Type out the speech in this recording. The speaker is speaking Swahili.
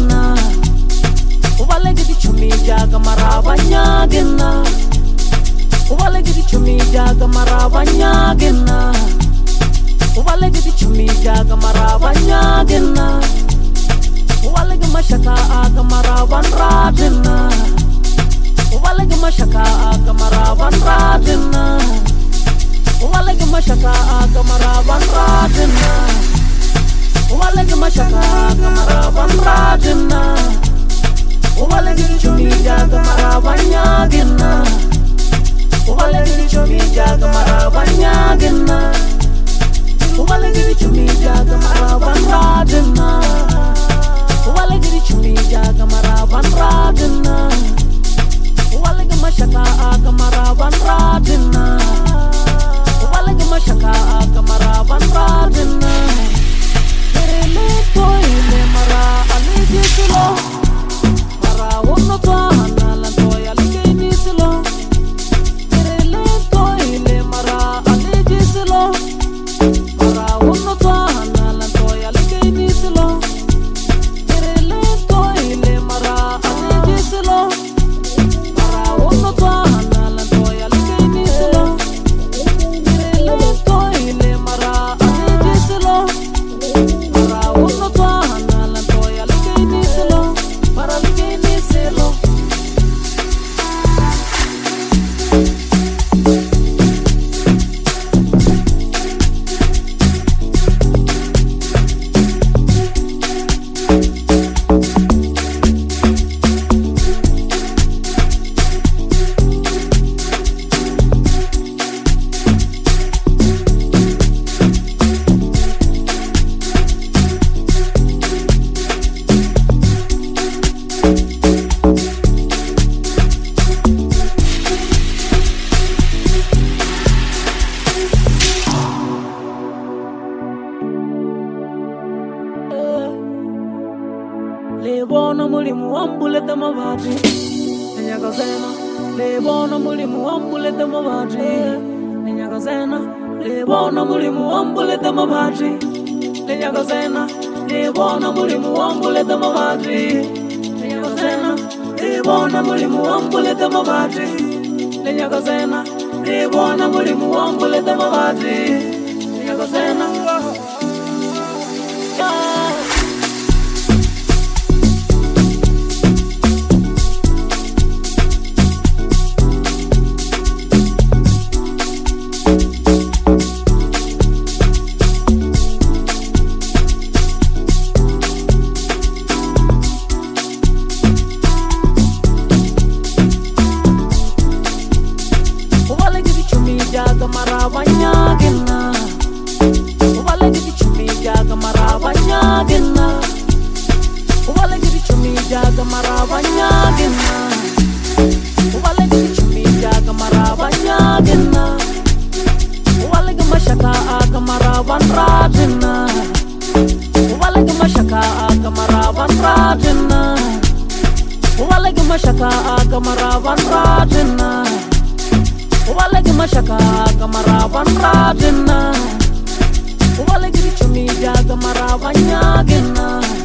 marabanyagina ubalegidi chumi jaga marabanyagina ubalegidi chumi jaga marabanyagina ubalegidi chumi jaga marabanyagina ubalegi mashaka aga maraban radina ubalegi mashaka aga maraban radina ubalegi mashaka aga maraban radina ubalegi mashaka aga maraban radina ubalegi chumi jaga marabanyagina ubalegi chumi jaga marabanyagina ubalegi chumi jaga maraban radina ubalegi chumi jaga maraban radina ubalegi mashaka aga maraban radina ubalegi mashaka aga maraban radina terele toile mara alege silo mara wonno tohana lan toya alege silo terele toile mara alege silo mara wonno tohana lan toya alege silo terele toile mara alege silo mara wonno tohana lan toya alege silo terele toile mara alege silo mara wonno tohana lan toya alege silo mara alege silo Lebono mulimu wambuleta mabati Ninyakazena Lebono mulimu wambuleta mabati Ninyakazena Lebono mulimu wambuleta mabati Ninyakazena Lebono mulimu wambuleta mabati Ninyakazena Lebono mulimu wambuleta mabati Ninyakazena Lebono mulimu wambuleta mabati Ninyakazena jaga marabanyagina ubalegi chumi jaga marabanyagina ubalegi chumi jaga marabanyagina ubalegi chumi jaga marabanyagina ubalegi mashaka aga maraban radina ubalegi mashaka aga maraban radina ubalegi mashaka aga maraban radina ubalegi mashaka aga maraban radina ubalegi chumi jaga marabanyagina